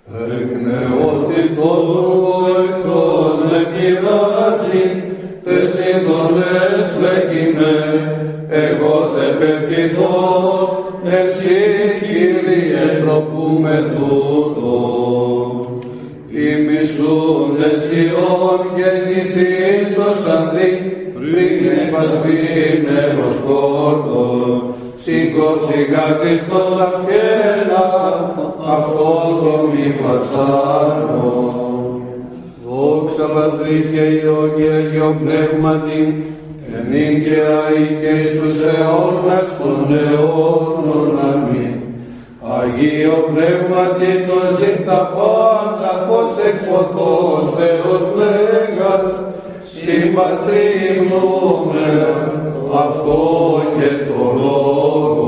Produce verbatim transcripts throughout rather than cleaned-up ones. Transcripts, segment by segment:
Εκ νεότητος μου εχθρός με πειράζει, τες ειδωλές φλέγγινε, εγώ δε πεποιθώς, εσύ Κύριε τροπούμε τούτο. Οι μισούντες Ιών γεννηθήτως αντί, πριν εσπαστεί νερός κόρτος, σηκώθηκα Χριστός αυχένα, αυτόν το μη βασάρω. Δόξα Πατρί και Υιό και Αγίο Πνεύματι, ενήν και αεί και εις τους αιώνας των αιώνων. Αμήν. Αγίο Πνεύματι το ζήν τα πάντα, φως εκ φωτός Θεός Μέγας, συν Πατρί υμνούμε, αυτό και το Λόγο.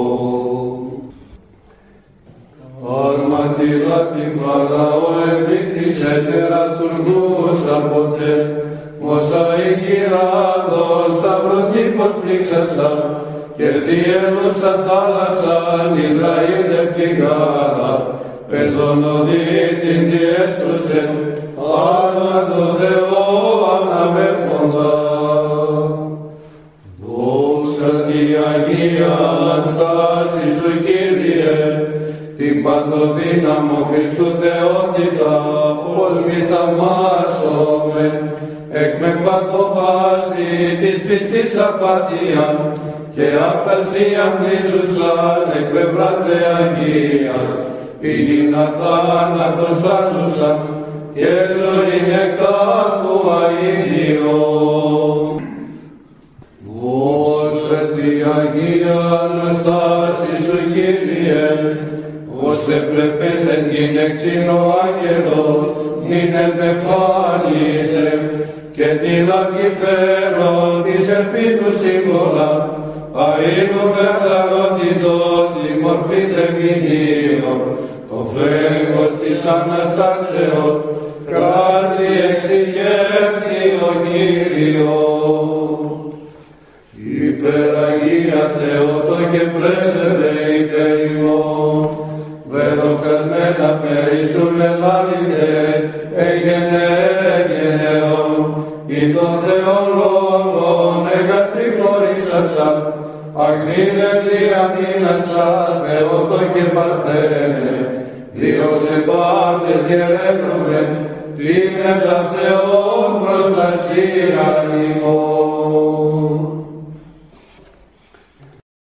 Αρματιλά την Φαραώ επίθυσε τερατουργούς ποτέ, μοσαϊκή ράδος σταυροτύπος πλήξασα, και διέλωσα θάλασσαν Ισραήλ δε φυγάρα, πεζονοδίτην διέσωσε, άνα το Θεό αναβέρποντα. Δόξα τη Αγία Αναστάση σου Κύριε, την παντοδύναμο Χριστού Θεότητα, πως μη θαυμάσομαι, εκ με παθοπάση της πιστής απάθεια, και αυθαρσίαν μίζουσαν εκ πλευράς δε Αγίας, πηγήν αθάνατον σάζουσαν, και ζωήν εκ τάφου αηδίων. Δόξα τη Αγία Αναστάση σου Κύριε, ως έπρεπες εν γυναίξιν ο άγγελος, νυν επεφάνισε, και την αγκυφέρον της ελπίτου σύμβολα, αΐνου καθαρότητος τη μορφή θεμηνίων, το φέγγος της Αναστάσεως, κράζει εξηγέρθη ο Κύριος. Υπεραγία Θεότο και πρέσβευε υπέρ ημών, δεδοξασμένα περί σου λελάλητε, έγενε έγενεον, ή των Θεών λόγων εγκαστρικορίσασα, αγνίδε διαμήνασα, Θεότο και Παρθένε, Διός εμπάρτες γεραίνομαι, πλήνε τα Θεόν προστασία ημών.